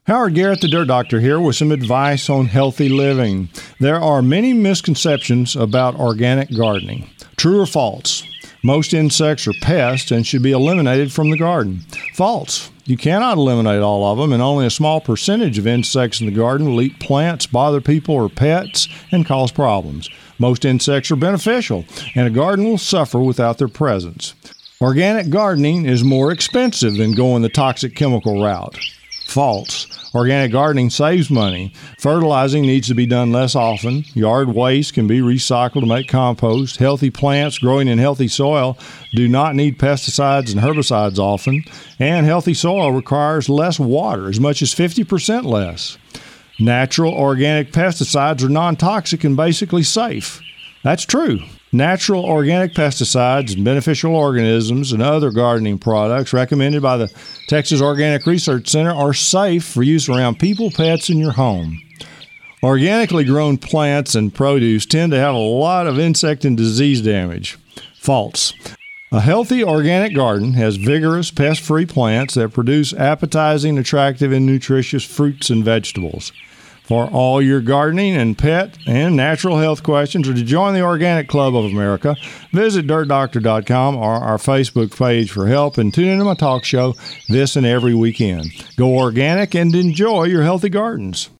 Howard Garrett, the Dirt Doctor, here with some advice on healthy living. There are many misconceptions about organic gardening. True or false? Most insects are pests and should be eliminated from the garden. False. You cannot eliminate all of them, and only a small percentage of insects in the garden will eat plants, bother people or pets, and cause problems. Most insects are beneficial, and a garden will suffer without their presence. Organic gardening is more expensive than going the toxic chemical route. False. Organic gardening saves money. Fertilizing needs to be done less often. Yard waste can be recycled to make compost. Healthy plants growing in healthy soil do not need pesticides and herbicides often. And healthy soil requires less water, as much as 50% less. Natural organic pesticides are non-toxic and basically safe. That's true. Natural organic pesticides and beneficial organisms and other gardening products recommended by the Texas Organic Research Center are safe for use around people, pets, and your home. Organically grown plants and produce tend to have a lot of insect and disease damage. False. A healthy organic garden has vigorous, pest-free plants that produce appetizing, attractive, and nutritious fruits and vegetables. For all your gardening and pet and natural health questions, or to join the Organic Club of America, visit dirtdoctor.com or our Facebook page for help, and tune into my talk show this and every weekend. Go organic and enjoy your healthy gardens.